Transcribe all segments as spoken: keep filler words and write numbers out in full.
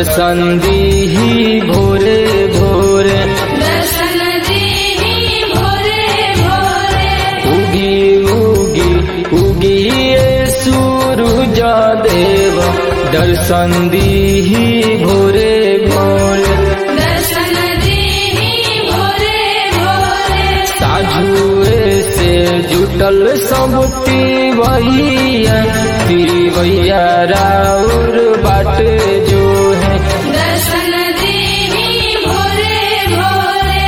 दर्शन दीही भोरे भोरे, दर्शन दीही भोरे भोरे। उगी उगी उगी ये सूरज देव, दर्शन दीही भोरे भोरे, दर्शन दीही भोरे भोरे। साझुए से जुटल सब तिवैया, तिवैया राउर बाट जो है, दर्शन दीही भोरे भोरे।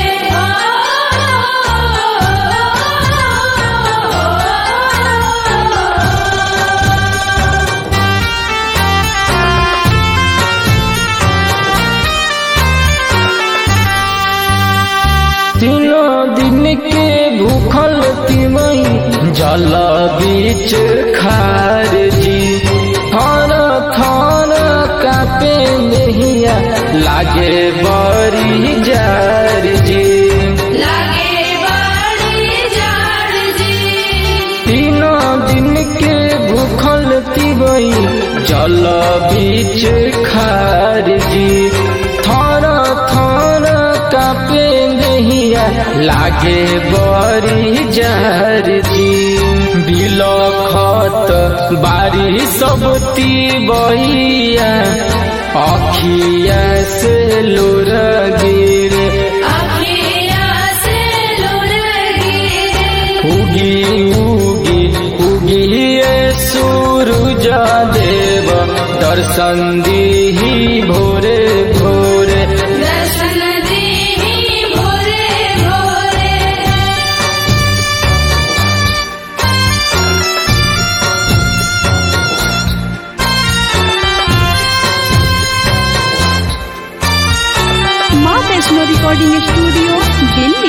तीनों दिन के भूखल तिमई जल बीच खार जी, थर थर कापे नहिया लागे बड़ी जार जी, लागे बड़ी जार जी। तीनों दिन के भूखल तिमई जल बीच खार जी, थर थर कापे नहिया लागे बड़ी जार जी, बिलखत बारी सब तिवैया, अखिया से लोर गिरे, अखिया से लोर गिरे। उगी उगी उगी ये सूरज देव, दर्शन दीही भोरे भोरे, दर्शन दीही भोरे भोरे। माँ वैष्णो रिकॉर्डिंग स्टूडियो दिल्ली।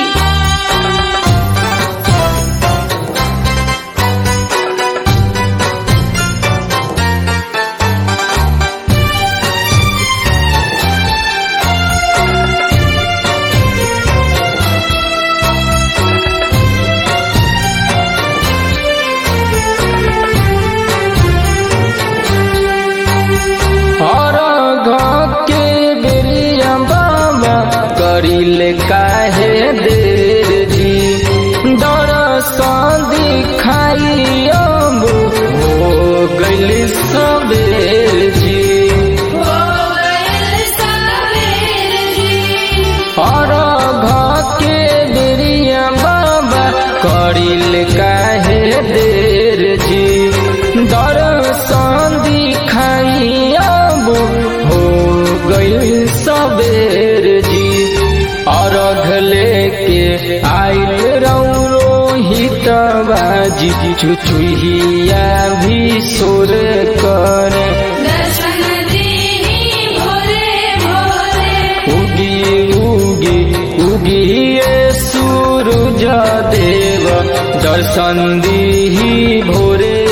करिले काहे देर जी, दर्शन दिखाई अब हो गइल सबेर जी, हो गइल सबेर जी। और के बेरिया बाबा करिले काहे देर जी, दर्शन दिखाई अब हो गइल सबेर जी, अर्घ लेके आइल रौरोहित बाजी, चुचुहिया भी सोर करे, दर्शन दीही भोरे भोरे। उगी उगी उगी ये सूरज देव, दर्शन दीही भोरे